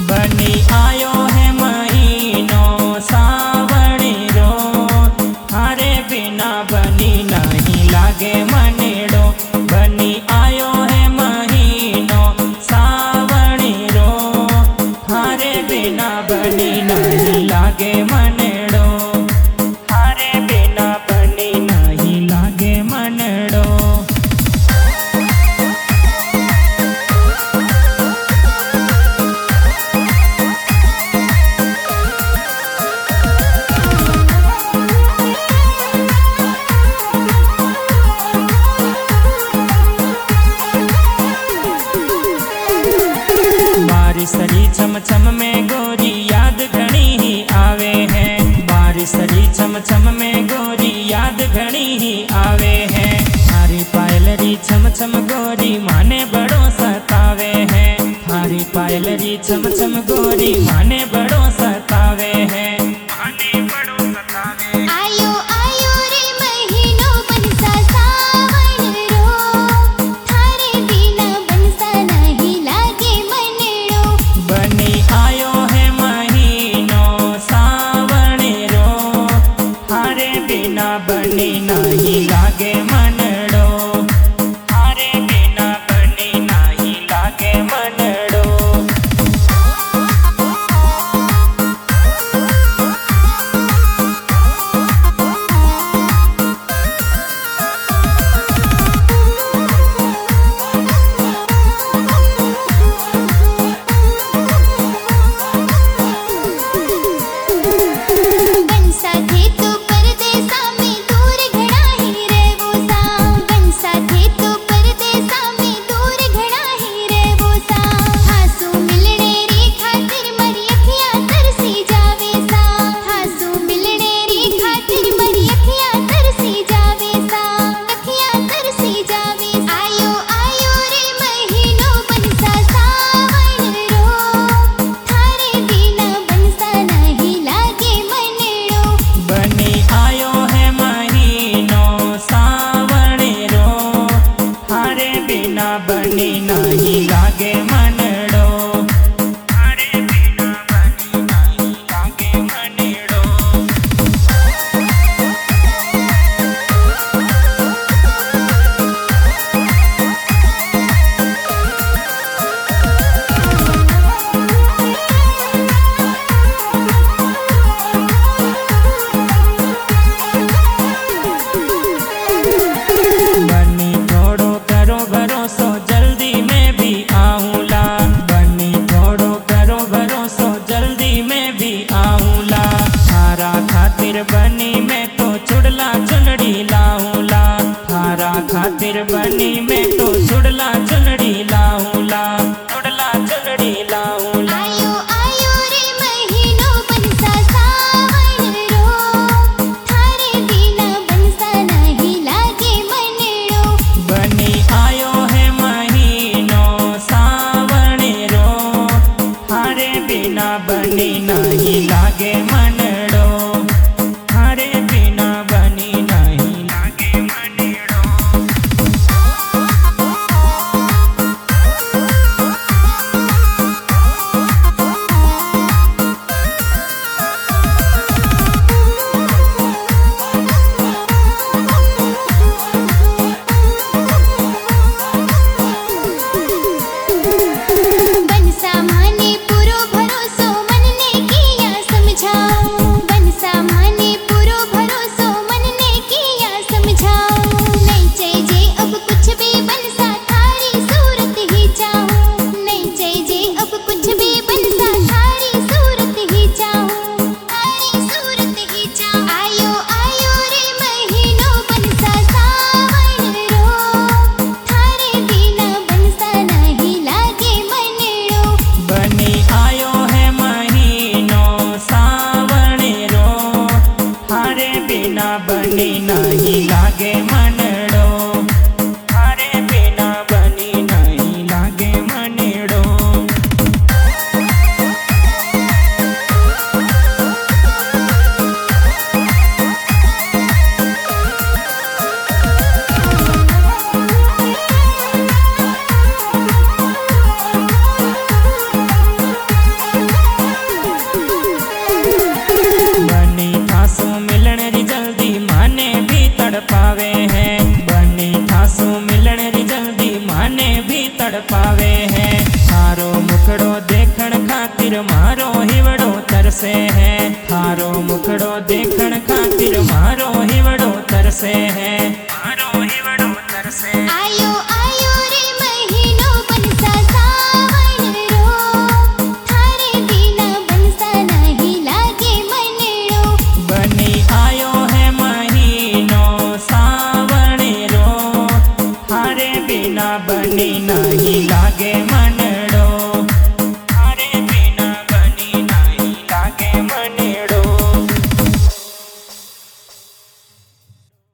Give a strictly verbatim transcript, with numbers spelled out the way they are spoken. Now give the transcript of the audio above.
बनी आयो है महीनो सावण रो, थारे बिना बनी नहीं लागे मनेड़ो। बनी आयो है महीनो सावण रो, थारे बिना बनी नहीं लागे मनेड़ो। थारे बिना बनी नहीं लागे मनेड़ो। बारिशरी छम छम में गोरी याद घनी ही आवे हैं। बारिशरी छम छम में गोरी याद घनी ही आवे हैं। थारी पायलरी छम छम गोरी माने बड़ो सतावे हैं। थारी पायलरी छम छम गोरी माने बड़ो सतावे हैं। माने बड़ो सतावे। आयो आयो रे महीनो बनसा सावन रो, थारे बिना बनसा नहीं लागे मनेड़ो। बनी आयो है महीनो सावण रो, थारे बिना बनी नहीं लागे मनड़ो। थारे बिना बनी नहीं लागे मनड़ो। बनसा थे तो परदेसा में दूर घड़ा ही रेवो सा। बनसा थे तो परदेसा में दूर घड़ा ही रेवो सा। हासू मिलने री खातिर मरी अखियां तरसी जावे सा। हासू मिलने री खातिर मरी अखियां तरसी जावे सा। अखियां तरसी जावे। आयो आयो रे महीनो बनसा सावन रो, थारे बिना बनसा नहीं लागे मनेड़ो। बनी आयो है महीनो सावण रो, थारे बिना बनी नहीं लागे मनड़ो। थारे बिना बनी नहीं लागे मनड़ो। बनी थोड़ो करो भरोसो जल्दी मैं भी आऊँला। बनी थोड़ो करो भरोसो जल्दी मैं भी आऊँला। थारा खातिर बनी मैं तो चुड़ला चुनड़ी लाऊँला। थारा खातिर बनी मैं तो चुड़ला चुनड़ी लाऊँला। चुड़ला चुनड़ी लाऊँला। आयो आयो रे महीनो बनसा सावन रो, थारे बिना बनसा नहीं लागे मनेड़ो। बनी आयो है महीनो सावण रो, थारे बिना बनी नहीं लागे मनड़ो। थारे बिना बनी नहीं लागे मनड़ो। बनसा माने पूरो भरोसो मन ने किया समझाओ। मारो हिवड़ो तरसे है। थारो मुखड़ो देखण खातिर मारो हिवड़ो तरसे है।